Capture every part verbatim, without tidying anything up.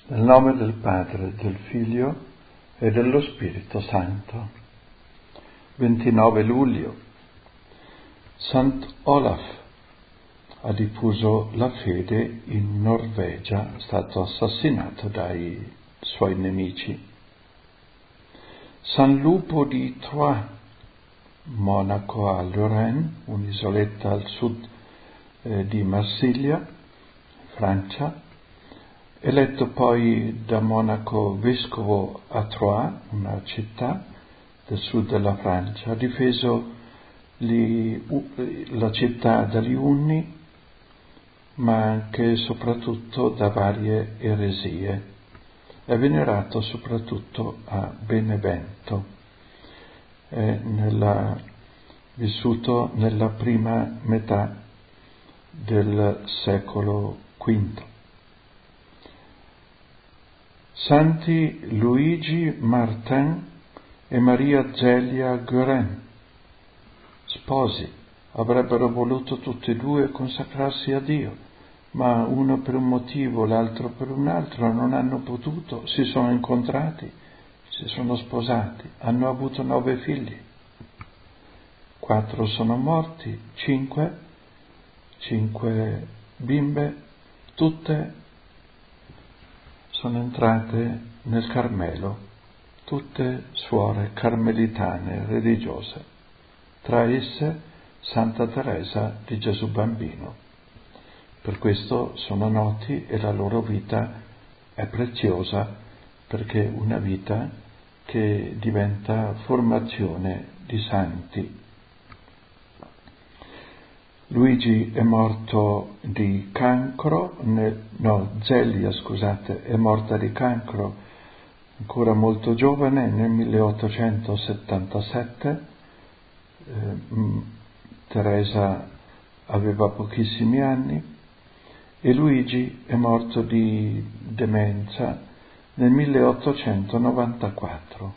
Nel nome del Padre, del Figlio e dello Spirito Santo. ventinove luglio. Sant'Olaf ha diffuso la fede in Norvegia, è stato assassinato dai suoi nemici. San Lupo di Troyes, monaco a Lorraine, un'isoletta al sud eh, di Marsiglia, Francia, eletto poi da monaco vescovo a Troyes, una città del sud della Francia, ha difeso li, la città dagli Unni, ma anche e soprattutto da varie eresie. È venerato soprattutto a Benevento, è nella, vissuto nella prima metà del secolo quinto. Santi Luigi Martin e Maria Zelia Guerin, sposi, avrebbero voluto tutti e due consacrarsi a Dio, ma uno per un motivo, l'altro per un altro, non hanno potuto, si sono incontrati, si sono sposati, hanno avuto nove figli. Quattro sono morti, cinque, cinque bimbe, tutte sono entrate nel Carmelo, tutte suore carmelitane religiose, tra esse Santa Teresa di Gesù Bambino. Per questo sono noti e la loro vita è preziosa, perché è una vita che diventa formazione di santi. Luigi è morto di cancro, nel, no, Zelia, scusate, è morta di cancro ancora molto giovane, nel milleottocentosettantasette. Eh, Teresa aveva pochissimi anni e Luigi è morto di demenza nel milleottocentonovantaquattro.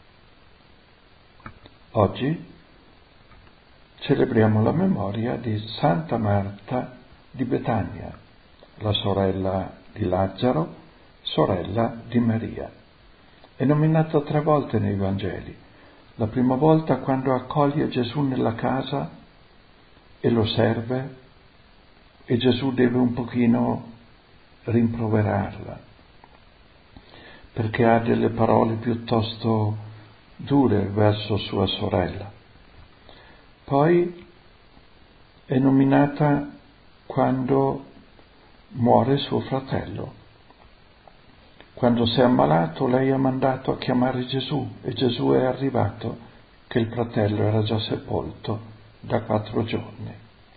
Oggi celebriamo la memoria di Santa Marta di Betania, la sorella di Lazzaro, sorella di Maria. È nominata tre volte nei Vangeli. La prima volta quando accoglie Gesù nella casa e lo serve, e Gesù deve un pochino rimproverarla, perché ha delle parole piuttosto dure verso sua sorella. Poi è nominata quando muore suo fratello. Quando si è ammalato, lei ha mandato a chiamare Gesù e Gesù è arrivato che il fratello era già sepolto da quattro giorni.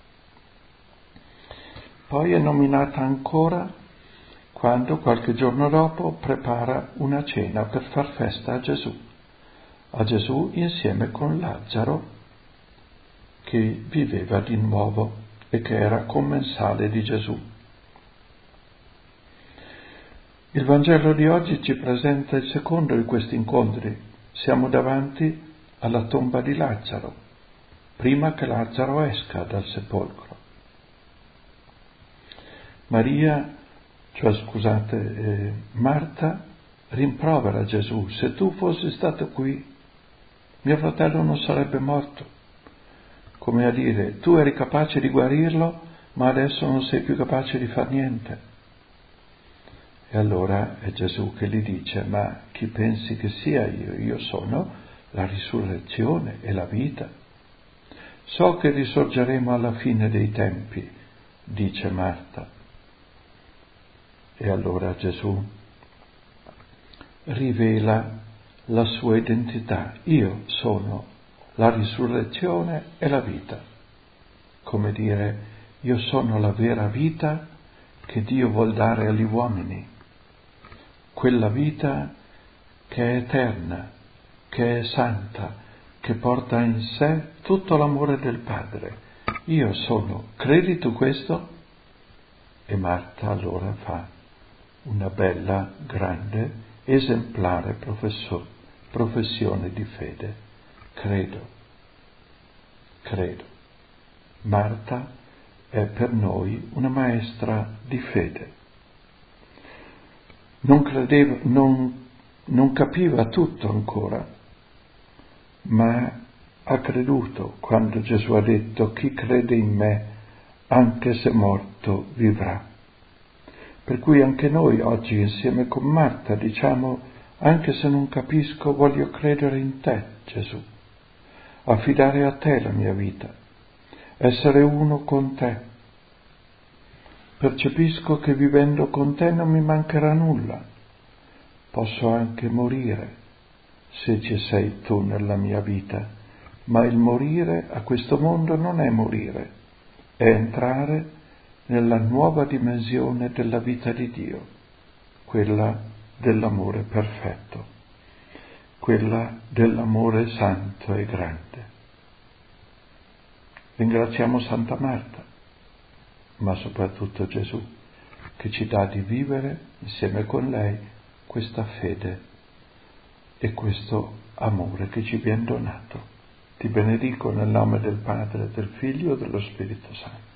Poi è nominata ancora quando qualche giorno dopo prepara una cena per far festa a Gesù, a Gesù insieme con Lazzaro, che viveva di nuovo e che era commensale di Gesù. Il Vangelo di oggi ci presenta il secondo di questi incontri. Siamo davanti alla tomba di Lazzaro, prima che Lazzaro esca dal sepolcro. Maria, cioè scusate, eh, Marta rimprovera Gesù: se tu fossi stato qui, mio fratello non sarebbe morto. Come a dire, tu eri capace di guarirlo, ma adesso non sei più capace di far niente. E allora è Gesù che gli dice: ma chi pensi che sia io? Io sono la risurrezione e la vita. So che risorgeremo alla fine dei tempi, dice Marta. E allora Gesù rivela la sua identità: io sono la risurrezione e la vita. Come dire, io sono la vera vita che Dio vuol dare agli uomini, quella vita che è eterna, che è santa, che porta in sé tutto l'amore del Padre. Io sono, credi tu questo? E Marta allora fa una bella, grande, esemplare professor, professione di fede. Credo, credo. Marta è per noi una maestra di fede. non credeva, non, non capiva tutto ancora, ma ha creduto quando Gesù ha detto: chi crede in me, anche se morto, vivrà. Per cui anche noi oggi, insieme con Marta, diciamo: anche se non capisco, voglio credere in te, Gesù, affidare a te la mia vita, essere uno con te. Percepisco che vivendo con te non mi mancherà nulla. Posso anche morire se ci sei tu nella mia vita, ma il morire a questo mondo non è morire, è entrare nella nuova dimensione della vita di Dio, quella dell'amore perfetto, quella dell'amore santo e grande. Ringraziamo Santa Marta, ma soprattutto Gesù, che ci dà di vivere insieme con lei questa fede e questo amore che ci viene donato. Ti benedico nel nome del Padre, del Figlio e dello Spirito Santo.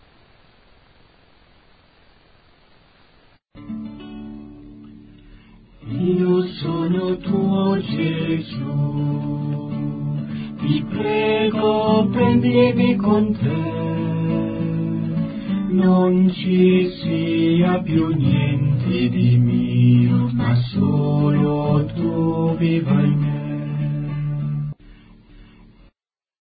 Io sono tuo Gesù, ti prego prendimi con te, non ci sia più niente di mio, ma solo tu viva in me.